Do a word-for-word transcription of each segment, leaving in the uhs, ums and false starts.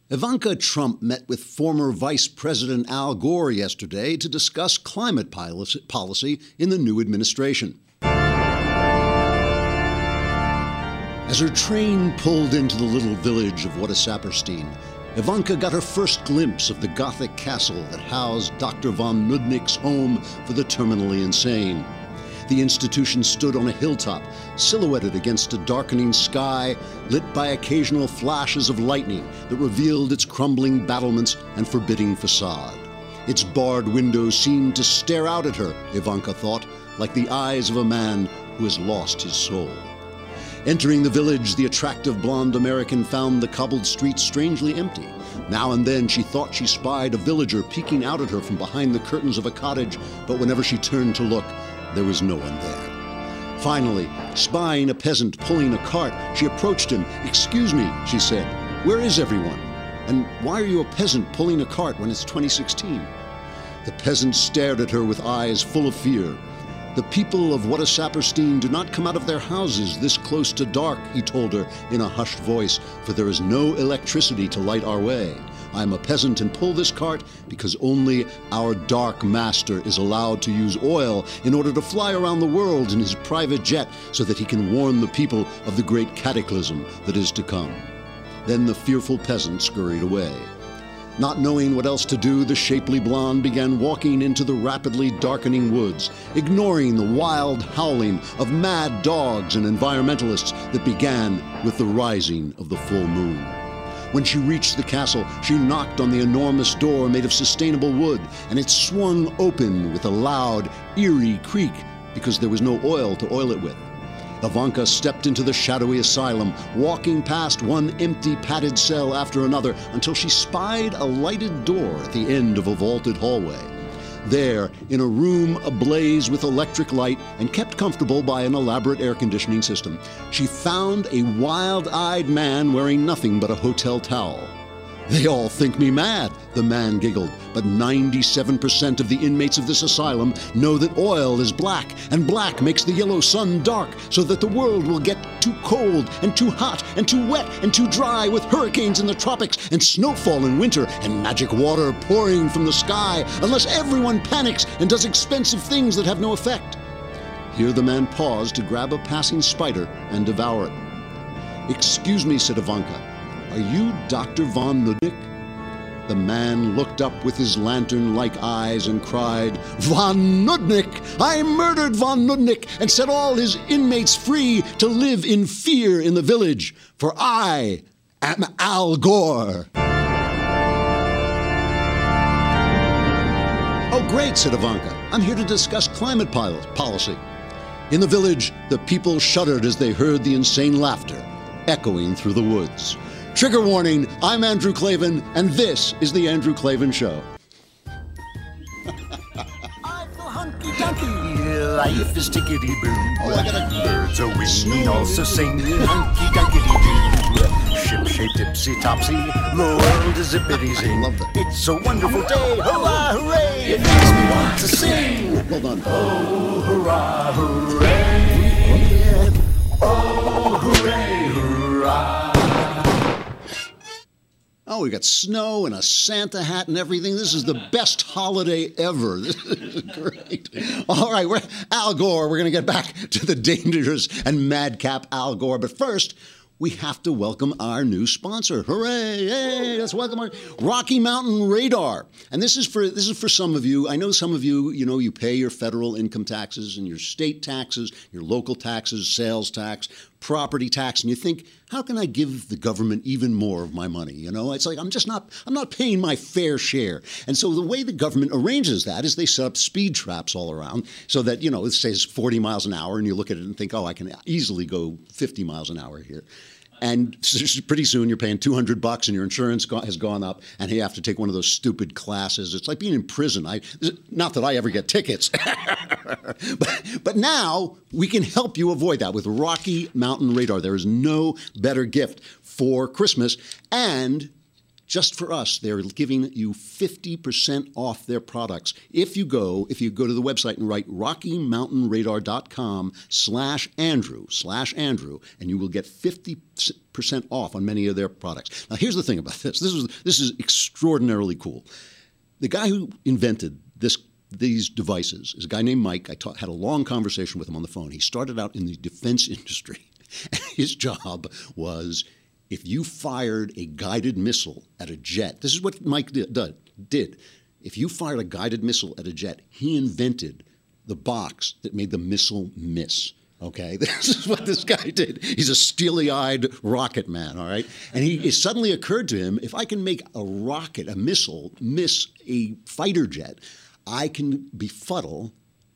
Ivanka Trump met with former Vice President Al Gore yesterday to discuss climate policy in the new administration. As her train pulled into the little village of Władysław, Ivanka got her first glimpse of the Gothic castle that housed Doctor von Nudnik's home for the terminally insane. The institution stood on a hilltop, silhouetted against a darkening sky, lit by occasional flashes of lightning that revealed its crumbling battlements and forbidding facade. Its barred windows seemed to stare out at her, Ivanka thought, like the eyes of a man who has lost his soul. Entering the village, the attractive blonde American found the cobbled streets strangely empty. Now and then she thought she spied a villager peeking out at her from behind the curtains of a cottage, but whenever she turned to look, there was no one there. Finally, spying a peasant pulling a cart, she approached him. "Excuse me," she said, "where is everyone? And why are you a peasant pulling a cart when it's twenty sixteen? The peasant stared at her with eyes full of fear. "The people of Władysław do not come out of their houses this close to dark," he told her in a hushed voice, "for there is no electricity to light our way. I am a peasant and pull this cart because only our dark master is allowed to use oil in order to fly around the world in his private jet so that he can warn the people of the great cataclysm that is to come." Then the fearful peasant scurried away. Not knowing what else to do, the shapely blonde began walking into the rapidly darkening woods, ignoring the wild howling of mad dogs and environmentalists that began with the rising of the full moon. When she reached the castle, she knocked on the enormous door made of sustainable wood, and it swung open with a loud, eerie creak because there was no oil to oil it with. Ivanka stepped into the shadowy asylum, walking past one empty padded cell after another until she spied a lighted door at the end of a vaulted hallway. There, in a room ablaze with electric light and kept comfortable by an elaborate air conditioning system, she found a wild-eyed man wearing nothing but a hotel towel. "They all think me mad," the man giggled, "but ninety-seven percent of the inmates of this asylum know that oil is black, and black makes the yellow sun dark, so that the world will get too cold and too hot and too wet and too dry, with hurricanes in the tropics and snowfall in winter and magic water pouring from the sky, unless everyone panics and does expensive things that have no effect." Here the man paused to grab a passing spider and devour it. "Excuse me," said Ivanka. "Are you Doctor von Nudnik?" The man looked up with his lantern-like eyes and cried, "Von Nudnik! I murdered von Nudnik and set all his inmates free to live in fear in the village, for I am Al Gore." "Oh, great," said Ivanka. "I'm here to discuss climate policy." In the village, the people shuddered as they heard the insane laughter echoing through the woods. Trigger warning, I'm Andrew Klavan, and this is The Andrew Klavan Show. I feel hunky-dunky, life is tickety-boo. Oh, I gotta... Birds are winging, also singing hunky-dunky-doo. Ship-shaped, ipsy-topsy, the world is zippity-zing. I love that. It's a wonderful day, hurrah, hooray, it makes me want to sing. Hold on. Oh, hurrah, hooray, oh, hooray, hurrah. Oh, we got snow and a Santa hat and everything. This is the best holiday ever. This is great. All right, we're Al Gore. We're going to get back to the dangerous and madcap Al Gore. But first, we have to welcome our new sponsor. Hooray! Hey, let's welcome our Rocky Mountain Radar. And this is for this is for some of you. I know some of you, you know, you pay your federal income taxes and your state taxes, your local taxes, sales tax, property tax, and you think, how can I give the government even more of my money? You know, it's like I'm just not I'm not paying my fair share. And so the way the government arranges that is they set up speed traps all around so that, you know, it says forty miles an hour and you look at it and think, oh, I can easily go fifty miles an hour here. And pretty soon you're paying two hundred bucks and your insurance go- has gone up and you have to take one of those stupid classes. It's like being in prison. I, not that I ever get tickets. but, but now we can help you avoid that with Rocky Mountain Radar. There is no better gift for Christmas. And just for us, they're giving you fifty percent off their products. If you go, if you go to the website and write rocky mountain radar dot com slash Andrew, slash Andrew, and you will get fifty percent off on many of their products. Now, here's the thing about this. This is, this is extraordinarily cool. The guy who invented this these devices is a guy named Mike. I taught, had a long conversation with him on the phone. He started out in the defense industry. And his job was, if you fired a guided missile at a jet, this is what Mike did, did. If you fired a guided missile at a jet, he invented the box that made the missile miss. Okay, this is what this guy did. He's a steely-eyed rocket man, all right? And he, it suddenly occurred to him, if I can make a rocket, a missile, miss a fighter jet, I can befuddle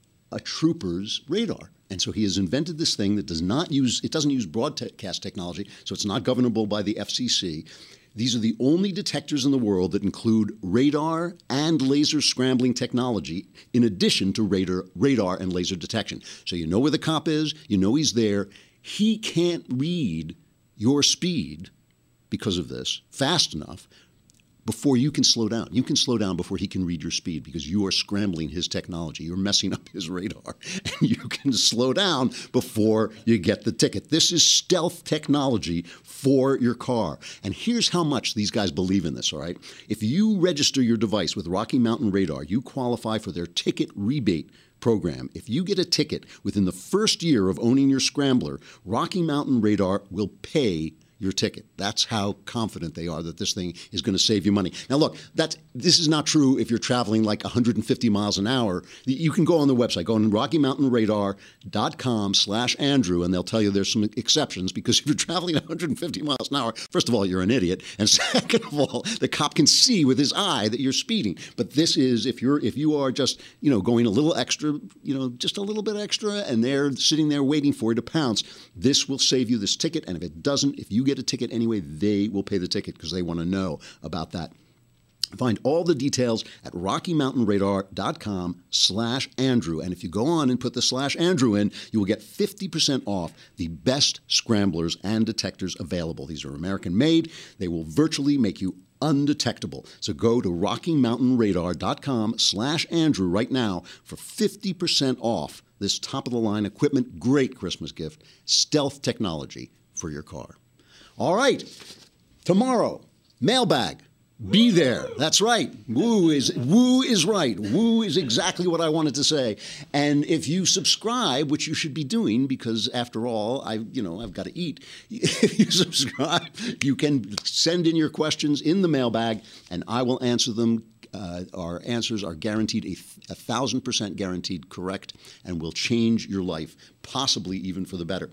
a trooper's radar. And so he has invented this thing that does not use, it doesn't use broadcast technology, so it's not governable by the F C C. These are the only detectors in the world that include radar and laser scrambling technology in addition to radar, radar and laser detection. So you know where the cop is, you know he's there. He can't read your speed because of this fast enough before you can slow down. You can slow down before he can read your speed because you are scrambling his technology. You're messing up his radar. And you can slow down before you get the ticket. This is stealth technology for your car. And here's how much these guys believe in this, all right? If you register your device with Rocky Mountain Radar, you qualify for their ticket rebate program. If you get a ticket within the first year of owning your Scrambler, Rocky Mountain Radar will pay your ticket. That's how confident they are that this thing is going to save you money. Now, look, that's, this is not true if you're traveling like one hundred fifty miles an hour. You can go on the website, go on rocky mountain radar dot com slash Andrew, and they'll tell you there's some exceptions, because if you're traveling one hundred fifty miles an hour, first of all, you're an idiot, and second of all, the cop can see with his eye that you're speeding. But this is, if you're if you are just, you know, going a little extra, you know, just a little bit extra, and they're sitting there waiting for you to pounce, this will save you this ticket. And if it doesn't, if you get a ticket anyway, they will pay the ticket because they want to know about that. Find all the details at rocky mountain radar dot com slash Andrew. And if you go on and put the slash Andrew in, you will get fifty percent off the best scramblers and detectors available. These are American made. They will virtually make you undetectable. So go to rocky mountain radar dot com slash Andrew right now for fifty percent off this top-of-the-line equipment. Great Christmas gift. Stealth technology for your car. All right. Tomorrow, mailbag. Be there. That's right. Woo is woo is right. Woo is exactly what I wanted to say. And if you subscribe, which you should be doing, because after all, I you know I've got to eat. If you subscribe, you can send in your questions in the mailbag, and I will answer them. Uh, our answers are guaranteed a, a thousand percent guaranteed correct, and will change your life, possibly even for the better.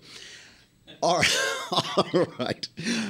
All right. All right.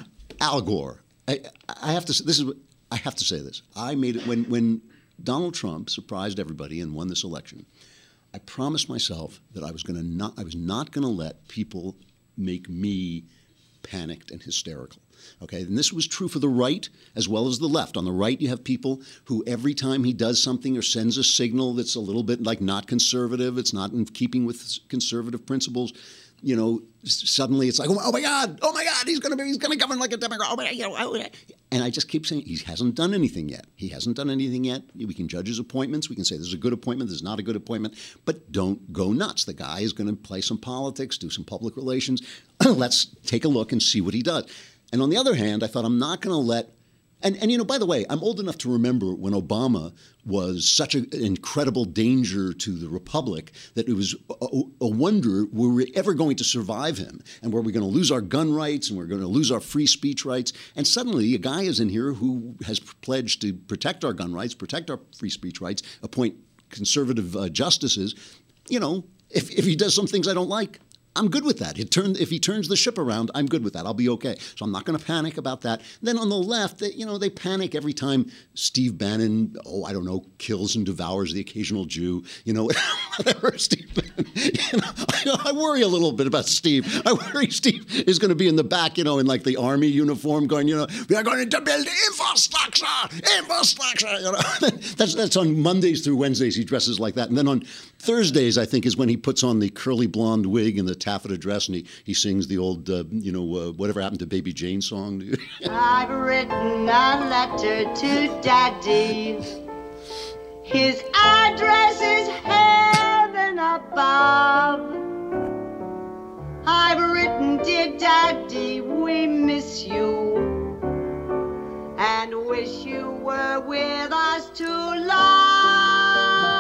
Al Gore. I, I have to. This is. I have to say this. I made it when when Donald Trump surprised everybody and won this election. I promised myself that I was going to not. I was not going to let people make me panicked and hysterical. Okay, and this was true for the right as well as the left. On the right, you have people who every time he does something or sends a signal that's a little bit like not conservative, it's not in keeping with conservative principles, you know, suddenly it's like, oh my God, oh my God, he's going to be, he's going to govern like a Democrat. Oh my God, you know, oh, and I just keep saying he hasn't done anything yet. He hasn't done anything yet. We can judge his appointments. We can say this is a good appointment, this is not a good appointment, but don't go nuts. The guy is going to play some politics, do some public relations. Let's take a look and see what he does. And on the other hand, I thought I'm not going to let, and, and you know, by the way, I'm old enough to remember when Obama was such an incredible danger to the republic that it was a, a wonder, were we ever going to survive him? And were we going to lose our gun rights, and we're going to lose our free speech rights? And suddenly a guy is in here who has pledged to protect our gun rights, protect our free speech rights, appoint conservative uh, justices. You know, if, if he does some things I don't like, I'm good with that. It turned, if he turns the ship around, I'm good with that. I'll be okay. So I'm not going to panic about that. Then on the left, they, you know, they panic every time Steve Bannon, oh, I don't know, kills and devours the occasional Jew. You know, whatever Steve Bannon. You know, I, I worry a little bit about Steve. I worry Steve is going to be in the back, you know, in like the army uniform going, you know, we are going to build infrastructure, infrastructure. You know? that's, that's on Mondays through Wednesdays. He dresses like that. And then on Thursdays, I think, is when he puts on the curly blonde wig and the taffeta dress and he, he sings the old, uh, you know, uh, Whatever Happened to Baby Jane song. I've written a letter to Daddy. His address is heaven above. I've written, dear Daddy, we miss you and wish you were with us to love.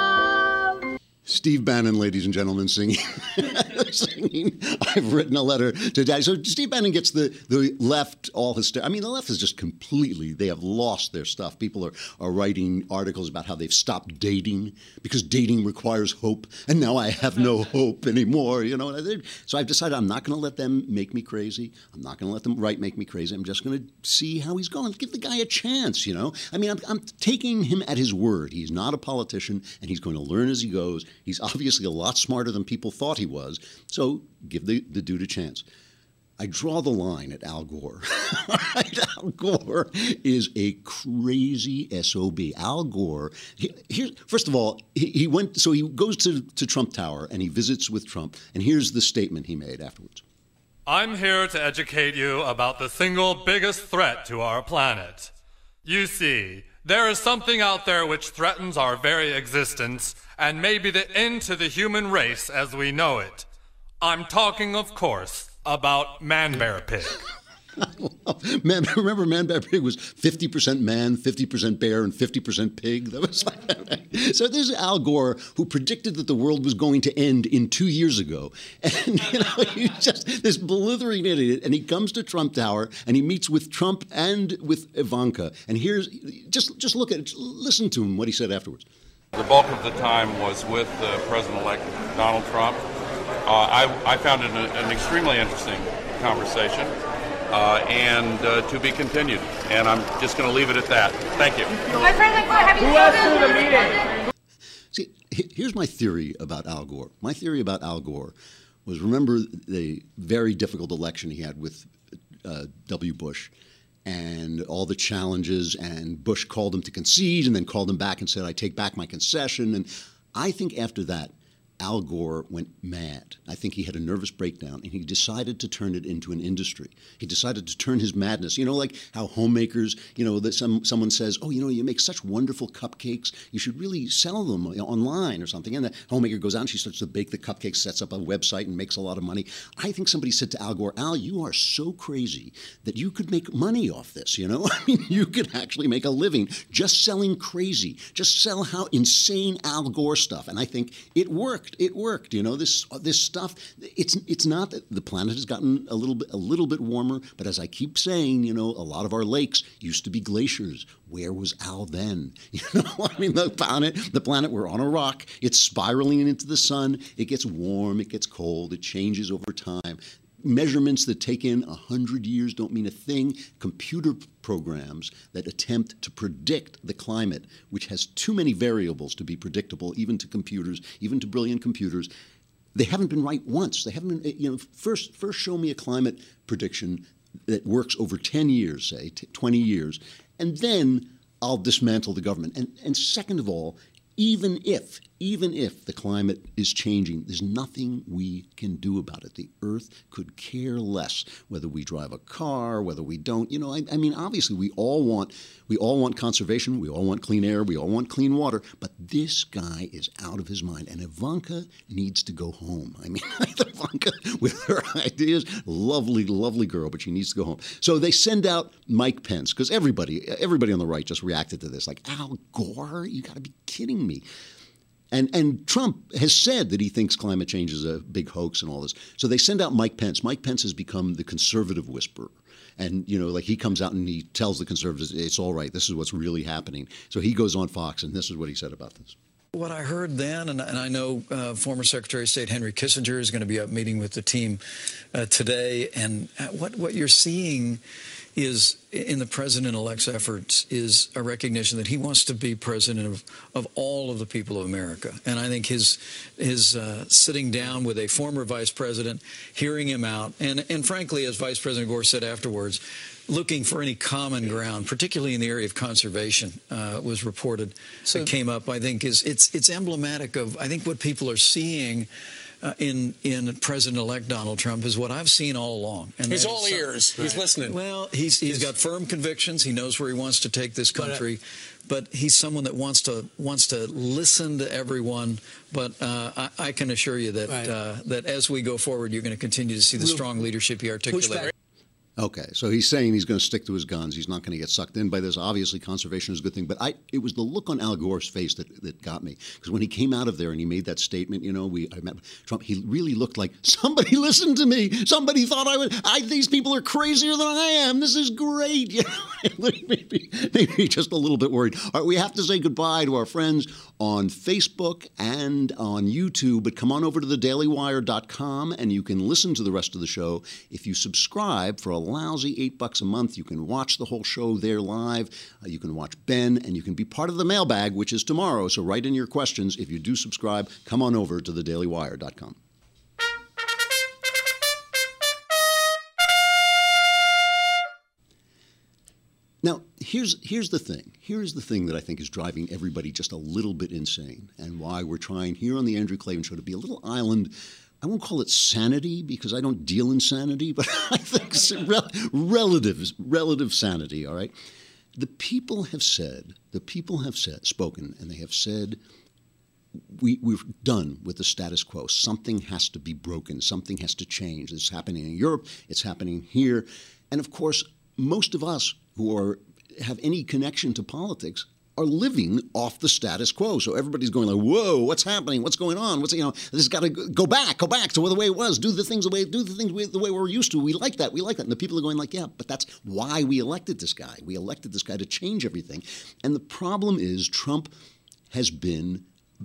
Steve Bannon, ladies and gentlemen, singing, singing, I've written a letter to Daddy. So Steve Bannon gets the, the left all hysterical. I mean, the left is just completely, they have lost their stuff. People are, are writing articles about how they've stopped dating because dating requires hope. And now I have no hope anymore, you know. So I've decided I'm not going to let them make me crazy. I'm not going to let them right make me crazy. I'm just going to see how he's going. Give the guy a chance, you know. I mean, I'm, I'm taking him at his word. He's not a politician, and he's going to learn as he goes. He's obviously a lot smarter than people thought he was. So give the, the dude a chance. I draw the line at Al Gore. Al Gore is a crazy S O B. Al Gore, he, here, first of all, he, he went, so he goes to, to Trump Tower and he visits with Trump. And here's the statement he made afterwards. I'm here to educate you about the single biggest threat to our planet. You see, there is something out there which threatens our very existence and may be the end to the human race as we know it. I'm talking, of course, about Man Bear Pig. Man, remember Man Bear Pig was fifty percent man, fifty percent bear, and fifty percent pig? That was like that. So this is Al Gore, who predicted that the world was going to end in two years ago. And, you know, he's just this blithering idiot. And he comes to Trump Tower, and he meets with Trump and with Ivanka. And here's, just, just look at it, listen to him, what he said afterwards. The bulk of the time was with uh, President-elect Donald Trump. Uh, I, I found it an, an extremely interesting conversation, uh, and uh, to be continued. And I'm just going to leave it at that. Thank you. My President Gore, have you Who else to the meeting? See, here's my theory about Al Gore. My theory about Al Gore was, remember the very difficult election he had with uh, W. Bush and all the challenges, and Bush called him to concede and then called him back and said, I take back my concession. And I think after that, Al Gore went mad. I think he had a nervous breakdown, and he decided to turn it into an industry. He decided to turn his madness. You know, like how homemakers, you know, that some someone says, oh, you know, you make such wonderful cupcakes. You should really sell them online or something. And the homemaker goes out and she starts to bake the cupcakes, sets up a website, and makes a lot of money. I think somebody said to Al Gore, Al, you are so crazy that you could make money off this, you know? I mean, you could actually make a living just selling crazy. Just sell how insane Al Gore stuff. And I think it worked. It worked, you know. This this stuff. It's it's not that the planet has gotten a little bit a little bit warmer, but as I keep saying, you know, a lot of our lakes used to be glaciers. Where was Al then? You know, I mean, the planet, the planet, we're on a rock. It's spiraling into the sun. It gets warm. It gets cold. It changes over time. Measurements that take in one hundred years don't mean a thing. Computer programs that attempt to predict the climate, which has too many variables to be predictable, even to computers, even to brilliant computers, they haven't been right once. They haven't been, you know, first, first show me a climate prediction that works over ten years, say, twenty years, and then I'll dismantle the government. And, and second of all, even if, even if the climate is changing, there's nothing we can do about it. The Earth could care less whether we drive a car, whether we don't. You know, I, I mean, obviously, we all want we all want conservation. We all want clean air. We all want clean water. But this guy is out of his mind, and Ivanka needs to go home. I mean, Ivanka, with her ideas, lovely, lovely girl, but she needs to go home. So they send out Mike Pence, because everybody, everybody on the right just reacted to this, like, Al Gore, you got to be kidding me. And and Trump has said that he thinks climate change is a big hoax and all this. So they send out Mike Pence. Mike Pence has become the conservative whisperer. And, you know, like he comes out and he tells the conservatives, it's all right. This is what's really happening. So he goes on Fox, and this is what he said about this. what I heard then, and, and I know uh, former Secretary of State Henry Kissinger is going to be up meeting with the team uh, today, and what, what you're seeing is in the president-elect's efforts is a recognition that he wants to be president of, of all of the people of America. And I think his his uh, sitting down with a former vice president, hearing him out, and, and frankly, as Vice President Gore said afterwards, looking for any common ground, particularly in the area of conservation, uh, was reported, so it came up, I think, is it's it's emblematic of, I think, what people are seeing Uh, in in President-elect Donald Trump is what I've seen all along. And he's all ears. Right. He's listening. Well, he's he's got firm convictions. He knows where he wants to take this country, but, uh, but he's someone that wants to wants to listen to everyone. But uh, I, I can assure you that right. uh, that as we go forward, you're going to continue to see the strong leadership he articulated. Okay, so he's saying he's going to stick to his guns. He's not going to get sucked in by this. Obviously, conservation is a good thing. But I, it was the look on Al Gore's face that, that got me. Because when he came out of there and he made that statement, you know, we I met Trump, he really looked like, somebody listened to me. Somebody thought I would, I, these people are crazier than I am. This is great. You know, maybe, maybe just a little bit worried. All right, we have to say goodbye to our friends on Facebook and on YouTube. But come on over to the daily wire dot com and you can listen to the rest of the show. If you subscribe for a lousy eight bucks a month, you can watch the whole show there live. Uh, you can watch Ben, and you can be part of the mailbag, which is tomorrow. So write in your questions. If you do subscribe, come on over to the daily wire dot com. Now, here's here's the thing. Here's the thing that I think is driving everybody just a little bit insane, and why we're trying here on the Andrew Klavan Show to be a little island. I won't call it sanity because I don't deal in sanity, but I think it's rel- relative, relative sanity, all right? The people have said, the people have said, spoken, and they have said, we, we're done with the status quo. Something has to be broken. Something has to change. It's happening in Europe. It's happening here. And, of course, most of us who are have any connection to politics are living off the status quo. So everybody's going like, whoa, what's happening? What's going on? What's, you know, this has got to go back, go back to the way it was. Do the things the way, do the things the way we're used to. We like that. We like that. And the people are going like, yeah, but that's why we elected this guy. We elected this guy to change everything. And the problem is Trump has been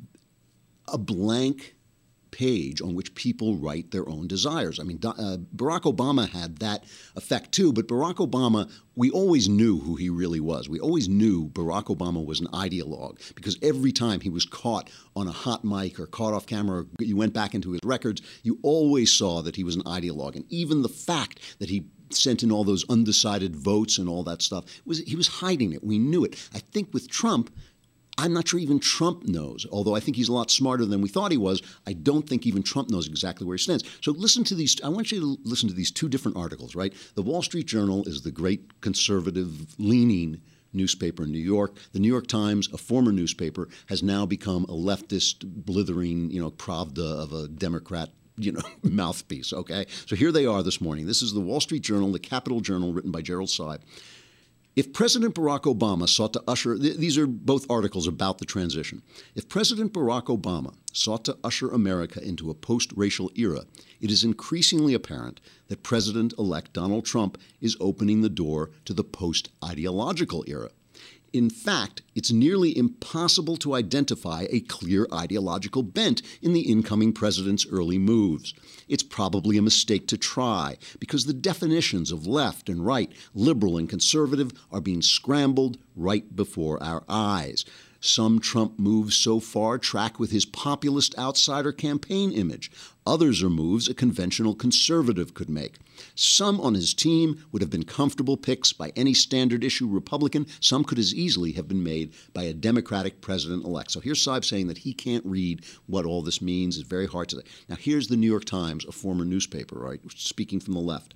a blank page on which people write their own desires. I mean, uh, Barack Obama had that effect too, but Barack Obama, we always knew who he really was. We always knew Barack Obama was an ideologue because every time he was caught on a hot mic or caught off camera, or you went back into his records, you always saw that he was an ideologue. And even the fact that he sent in all those undecided votes and all that stuff, was he was hiding it. We knew it. I think with Trump, I'm not sure even Trump knows, although I think he's a lot smarter than we thought he was. I don't think even Trump knows exactly where he stands. So listen to these. I want you to listen to these two different articles, right? The Wall Street Journal is the great conservative-leaning newspaper in New York. The New York Times, a former newspaper, has now become a leftist, blithering, you know, Pravda of a Democrat, you know, mouthpiece, okay? So here they are this morning. This is the Wall Street Journal, the Capital Journal, written by Gerald Seib. If President Barack Obama sought to usher, th- these are both articles about the transition. If President Barack Obama sought to usher America into a post-racial era, it is increasingly apparent that President-elect Donald Trump is opening the door to the post-ideological era. In fact, it's nearly impossible to identify a clear ideological bent in the incoming president's early moves. It's probably a mistake to try, because the definitions of left and right, liberal and conservative, are being scrambled right before our eyes. Some Trump moves so far track with his populist outsider campaign image. Others are moves a conventional conservative could make. Some on his team would have been comfortable picks by any standard-issue Republican. Some could as easily have been made by a Democratic president-elect. So here's Seib saying that he can't read what all this means. It's very hard to say. Now, here's the New York Times, a former newspaper, right, speaking from the left.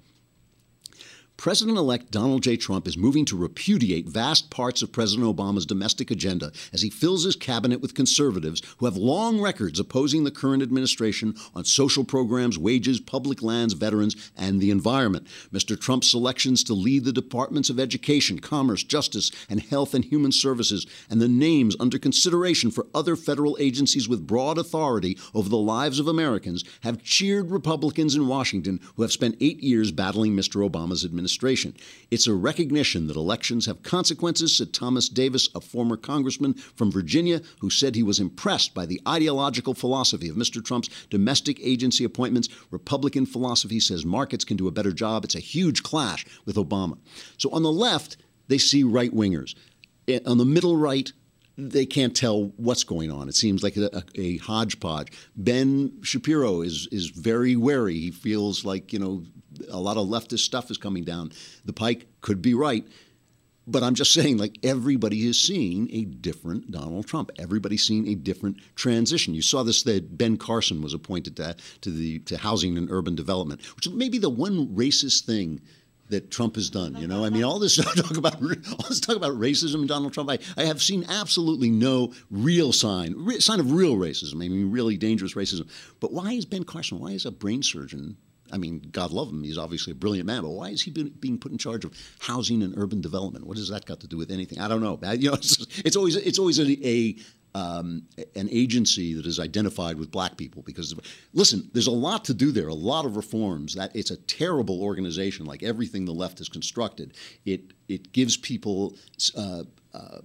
President-elect Donald J. Trump is moving to repudiate vast parts of President Obama's domestic agenda as he fills his cabinet with conservatives who have long records opposing the current administration on social programs, wages, public lands, veterans, and the environment. Mister Trump's selections to lead the departments of education, commerce, justice, and health and human services, and the names under consideration for other federal agencies with broad authority over the lives of Americans, have cheered Republicans in Washington who have spent eight years battling Mister Obama's administration. administration. It's a recognition that elections have consequences, said Thomas Davis, a former congressman from Virginia, who said he was impressed by the ideological philosophy of Mister Trump's domestic agency appointments. Republican philosophy says markets can do a better job. It's a huge clash with Obama. So on the left, they see right-wingers. On the middle right, they can't tell what's going on. It seems like a, a hodgepodge. Ben Shapiro is is very wary. He feels like, you know, a lot of leftist stuff is coming down the pike. Could be right. But I'm just saying, like, everybody is seeing a different Donald Trump. Everybody's seeing a different transition. You saw this, that Ben Carson was appointed to, to the to Housing and Urban Development, which is maybe the one racist thing that Trump has done. You know, I mean, all this talk about all this talk about racism in Donald Trump, I, I have seen absolutely no real sign, re, sign of real racism. I mean, really dangerous racism. But why is Ben Carson, why is a brain surgeon, I mean, God love him, he's obviously a brilliant man, but why is he been, being put in charge of housing and urban development? What has that got to do with anything? I don't know. You know, it's, just, it's always it's always a, a Um, an agency that is identified with black people, because, listen, there's a lot to do there, a lot of reforms. That it's a terrible organization, like everything the left has constructed. It it gives people uh, uh,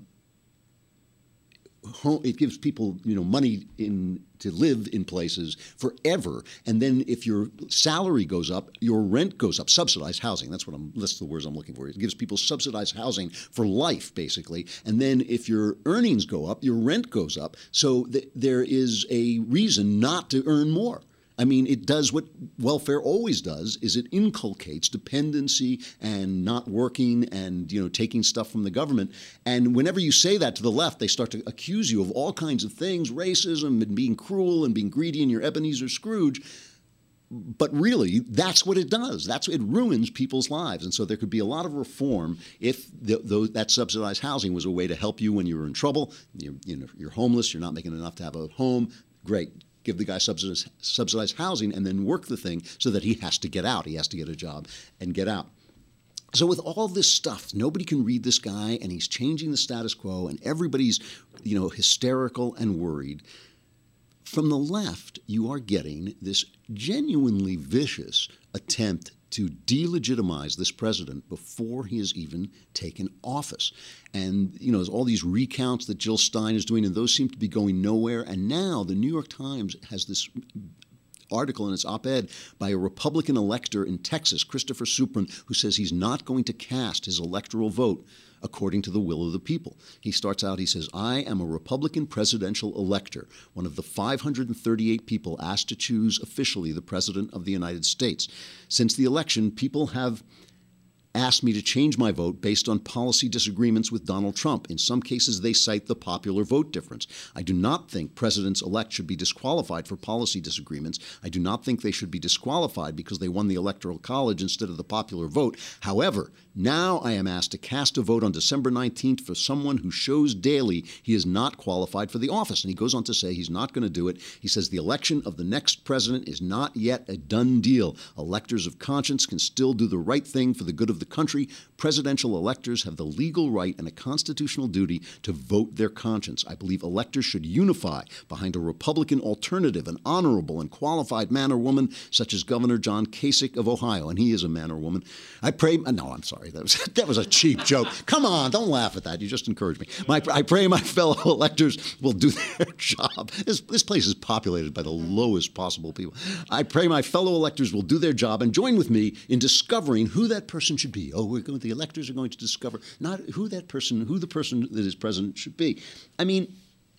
home, it gives people you know money in to live in places forever, and then if your salary goes up, your rent goes up. Subsidized housing. That's what I'm. That's the words I'm looking for. It gives people subsidized housing for life, basically. And then if your earnings go up, your rent goes up. So th- there is a reason not to earn more. I mean, it does what welfare always does, is it inculcates dependency and not working and, you know, taking stuff from the government. And whenever you say that to the left, they start to accuse you of all kinds of things, racism and being cruel and being greedy and you're Ebenezer Scrooge. But really, that's what it does. That's it ruins people's lives. And so there could be a lot of reform if the, the, that subsidized housing was a way to help you when you were in trouble. You're, you know, you're homeless, you're not making enough to have a home. Great. Give the guy subsidized, subsidized housing and then work the thing so that he has to get out. He has to get a job and get out. So with all this stuff, nobody can read this guy, and he's changing the status quo, and everybody's, you know, hysterical and worried. From the left, you are getting this genuinely vicious attempt to delegitimize this president before he has even taken office. And, you know, there's all these recounts that Jill Stein is doing, and those seem to be going nowhere. And now the New York Times has this article in its op-ed by a Republican elector in Texas, Christopher Supran, who says he's not going to cast his electoral vote according to the will of the people. He starts out, he says, I am a Republican presidential elector, one of the five hundred thirty-eight people asked to choose officially the President of the United States. Since the election, people have asked me to change my vote based on policy disagreements with Donald Trump. In some cases, they cite the popular vote difference. I do not think presidents-elect should be disqualified for policy disagreements. I do not think they should be disqualified because they won the Electoral College instead of the popular vote. However, now I am asked to cast a vote on December nineteenth for someone who shows daily he is not qualified for the office. And he goes on to say he's not going to do it. He says the election of the next president is not yet a done deal. Electors of conscience can still do the right thing for the good of the country. Presidential electors have the legal right and a constitutional duty to vote their conscience. I believe electors should unify behind a Republican alternative, an honorable and qualified man or woman such as Governor John Kasich of Ohio, and he is a man or woman. I pray. No, I'm sorry. That was that was a cheap joke. Come on, don't laugh at that. You just encouraged me. My, I pray my fellow electors will do their job. This, this place is populated by the lowest possible people. I pray my fellow electors will do their job and join with me in discovering who that person should be. Oh, we're going. The electors are going to discover not who that person, who the person that is president should be. I mean,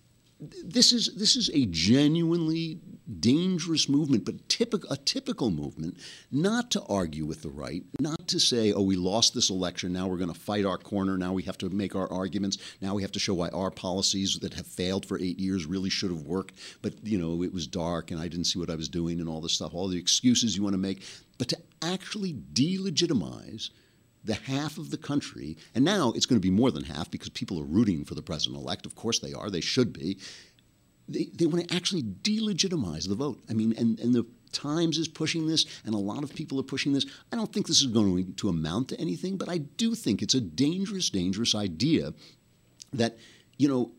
this is this is a genuinely dangerous movement, but typical a typical movement. Not to argue with the right, not to say, oh, we lost this election, now we're going to fight our corner, now we have to make our arguments, now we have to show why our policies that have failed for eight years really should have worked, but you know it was dark and I didn't see what I was doing and all this stuff, all the excuses you want to make, but to actually delegitimize the half of the country, and now it's going to be more than half because people are rooting for the president-elect. Of course they are. They should be. They, they want to actually delegitimize the vote. I mean, and, and the Times is pushing this, and a lot of people are pushing this. I don't think this is going to amount to anything, but I do think it's a dangerous, dangerous idea that, you know,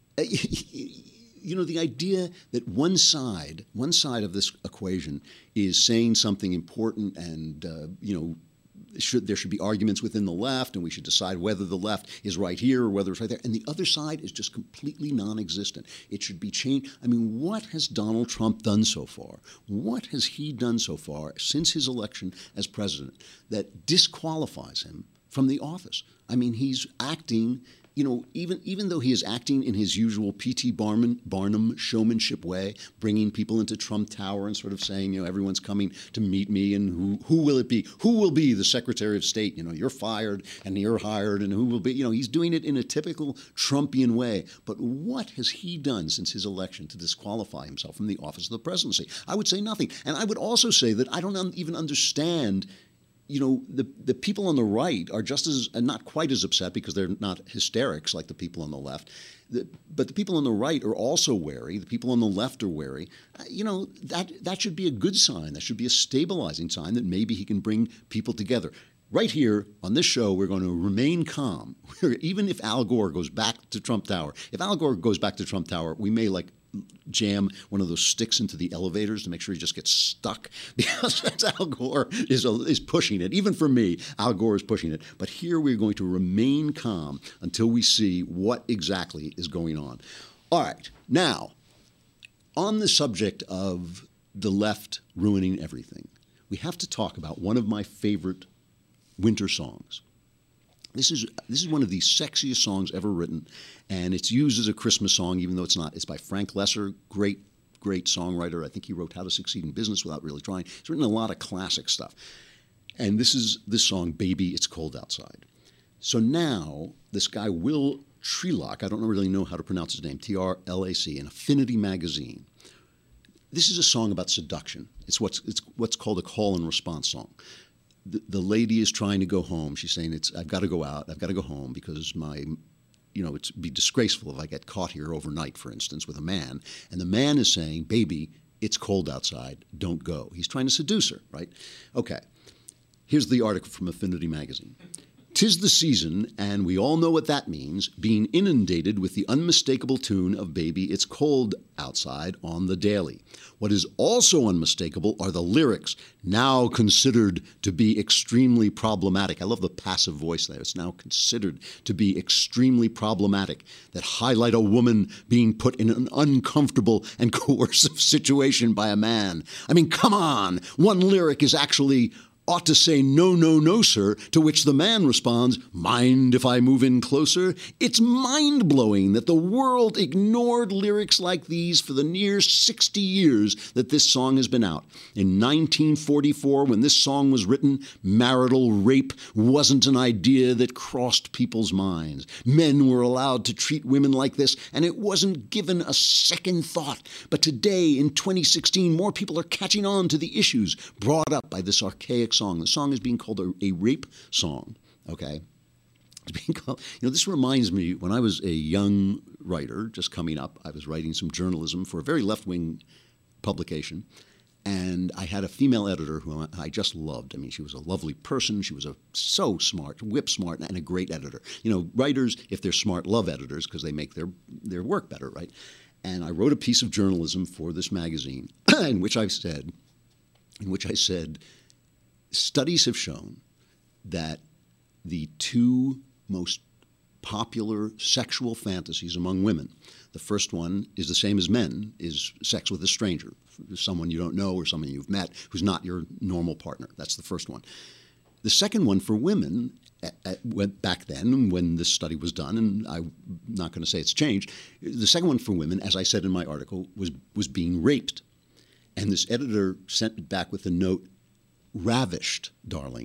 you know, the idea that one side, one side of this equation is saying something important and, uh, you know, should there should be arguments within the left, and we should decide whether the left is right here or whether it's right there. And the other side is just completely non-existent. It should be changed. I mean, what has Donald Trump done so far? What has he done so far since his election as president that disqualifies him from the office? I mean, he's acting, you know, even even though he is acting in his usual P T Barnum, Barnum showmanship way, bringing people into Trump Tower and sort of saying, you know, everyone's coming to meet me, and who who will it be? Who will be the Secretary of State? You know, you're fired and you're hired, and who will be? You know, he's doing it in a typical Trumpian way. But what has he done since his election to disqualify himself from the office of the presidency? I would say nothing. And I would also say that I don't un- even understand. You know, the the people on the right are just as, and not quite as upset because they're not hysterics like the people on the left. The, but the people on the right are also wary. The people on the left are wary. Uh, you know, that that should be a good sign. That should be a stabilizing sign that maybe he can bring people together. Right here on this show, we're going to remain calm. Even if Al Gore goes back to Trump Tower. If Al Gore goes back to Trump Tower, we may like jam one of those sticks into the elevators to make sure he just gets stuck, because Al Gore is, is pushing it. Even for me, Al Gore is pushing it. But here we're going to remain calm until we see what exactly is going on. All right. Now, on the subject of the left ruining everything, we have to talk about one of my favorite winter songs. This is this is one of the sexiest songs ever written, and it's used as a Christmas song, even though it's not. It's by Frank Loesser, great, great songwriter. I think he wrote How to Succeed in Business Without Really Trying. He's written a lot of classic stuff. And this is this song, Baby, It's Cold Outside. So now this guy, Will Trelac, I don't really know how to pronounce his name, T R L A C, in Affinity Magazine. This is a song about seduction. It's what's it's what's called a call and response song. The, the lady is trying to go home. She's saying, "It's I've got to go out. I've got to go home because my, you know, it'd be disgraceful if I get caught here overnight, for instance, with a man." And the man is saying, "Baby, it's cold outside. Don't go." He's trying to seduce her, right? Okay. Here's the article from Affinity Magazine. "'Tis the season, and we all know what that means, being inundated with the unmistakable tune of Baby, It's Cold Outside on the daily. What is also unmistakable are the lyrics, now considered to be extremely problematic." I love the passive voice there. It's now considered to be extremely problematic, that highlight a woman being put in an uncomfortable and coercive situation by a man. I mean, come on. One lyric is actually ought to say, "No, no, no, sir," to which the man responds, "Mind if I move in closer?" It's mind-blowing that the world ignored lyrics like these for the near sixty years that this song has been out. In nineteen forty-four, when this song was written, marital rape wasn't an idea that crossed people's minds. Men were allowed to treat women like this, and it wasn't given a second thought. But today, in twenty sixteen, more people are catching on to the issues brought up by this archaic song. The song is being called a, a rape song, okay? It's being called, you know, this reminds me, when I was a young writer, just coming up, I was writing some journalism for a very left-wing publication, and I had a female editor who I just loved. I mean, she was a lovely person. She was a, so smart, whip smart, and a great editor. You know, writers, if they're smart, love editors because they make their, their work better, right? And I wrote a piece of journalism for this magazine in which I said, in which I said, studies have shown that the two most popular sexual fantasies among women, the first one is the same as men, is sex with a stranger, someone you don't know or someone you've met who's not your normal partner. That's the first one. The second one for women, at, at, back then when this study was done, and I'm not going to say it's changed, the second one for women, as I said in my article, was, was being raped. And this editor sent it back with a note, "Ravished, darling."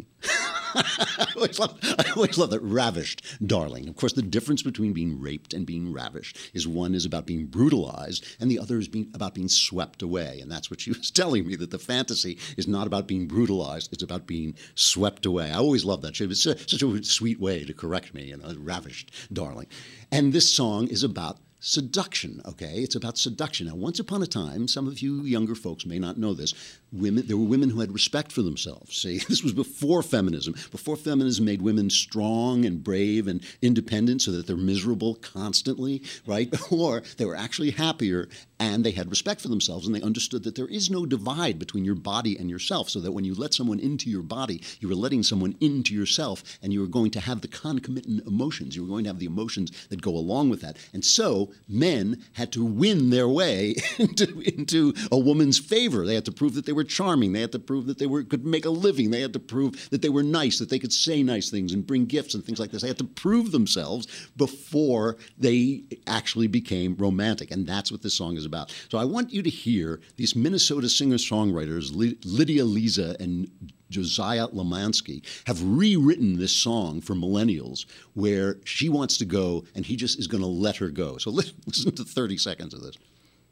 I always love, I always love that, ravished, darling. Of course, the difference between being raped and being ravished is one is about being brutalized and the other is being, about being swept away. And that's what she was telling me, that the fantasy is not about being brutalized, it's about being swept away. I always love that. It's such a sweet way to correct me, you know, ravished, darling. And this song is about seduction, okay? It's about seduction. Now, once upon a time, some of you younger folks may not know this, women, there were women who had respect for themselves. See, this was before feminism, before feminism made women strong and brave and independent so that they're miserable constantly, right? Or they were actually happier and they had respect for themselves and they understood that there is no divide between your body and yourself, so that when you let someone into your body, you were letting someone into yourself, and you were going to have the concomitant emotions. You were going to have the emotions that go along with that. And so men had to win their way into, into a woman's favor. They had to prove that they were charming. They had to prove that they were could make a living. They had to prove that they were nice, that they could say nice things and bring gifts and things like this. They had to prove themselves before they actually became romantic. And that's what this song is about. So I want you to hear these Minnesota singer-songwriters, Lydia Lisa and Josiah Lemansky, have rewritten this song for millennials, where she wants to go and he just is going to let her go. So listen to thirty seconds of this.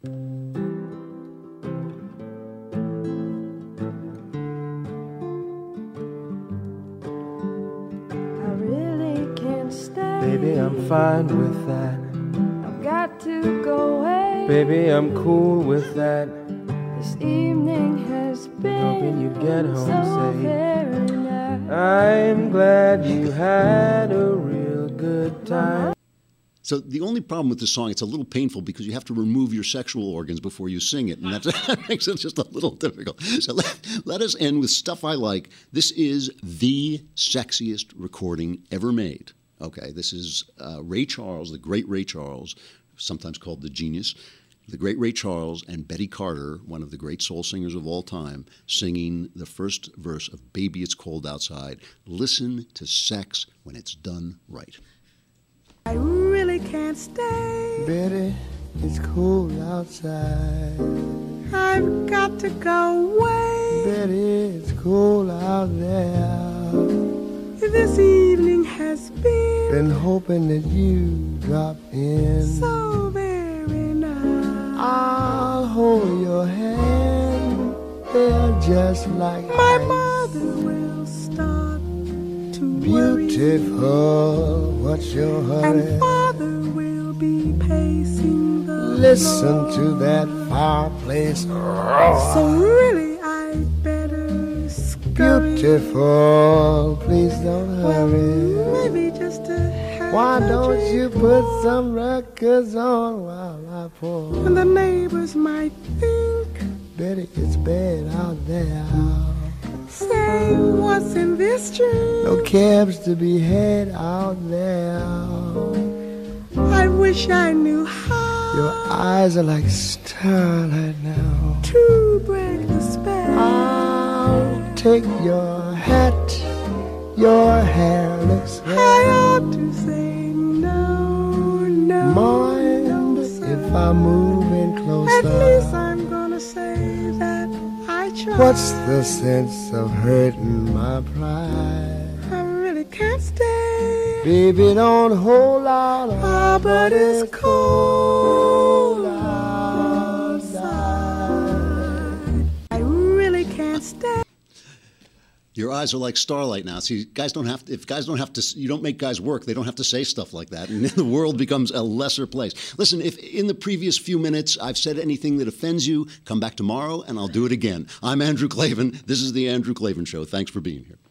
I really can't stay. Baby, I'm fine with that. I've got to go away. Baby, I'm cool with that. This evening has been Hoping you get home so safe. very nice. I'm glad you had a real good time. So the only problem with this song, it's a little painful because you have to remove your sexual organs before you sing it, and that's, that makes it just a little difficult. So let, let us end with Stuff I Like. This is the sexiest recording ever made. Okay, this is uh, Ray Charles, the great Ray Charles, sometimes called the genius, the great Ray Charles and Betty Carter, one of the great soul singers of all time, singing the first verse of Baby It's Cold Outside. Listen to sex when it's done right. I really can't stay. Betty, it's cold outside. I've got to go away. Betty, it's cold out there. This evening has been Been hoping that you drop in. so very nice. I'll hold your hand. They're just like My ice. mother will start to worry, Beautiful, what's your hurry? and father will be pacing the Listen floor. to that fireplace. So really I'd better scurry. Beautiful, please don't Well, hurry. maybe just to have Why a don't drink. you put some records on while I pour? And the neighbors might think, Betty, it's bad out there. say, what's in this drink? No cabs to be had out there. I wish I knew how Your eyes are like starlight now. to break the spell. I'll take your hat. Your hair looks I red. ought to say no, no, Mind no, sir. if I move in closer? At least I'm gonna say that I tried. What's the sense of hurting my pride? I really can't stay. Baby, don't hold out. Ah, but it's cold outside. I really can't stay. Your eyes are like starlight now. See, guys don't have to, if guys don't have to, you don't make guys work, they don't have to say stuff like that, and the world becomes a lesser place. Listen, if in the previous few minutes I've said anything that offends you, come back tomorrow and I'll do it again. I'm Andrew Klavan. This is The Andrew Klavan Show. Thanks for being here.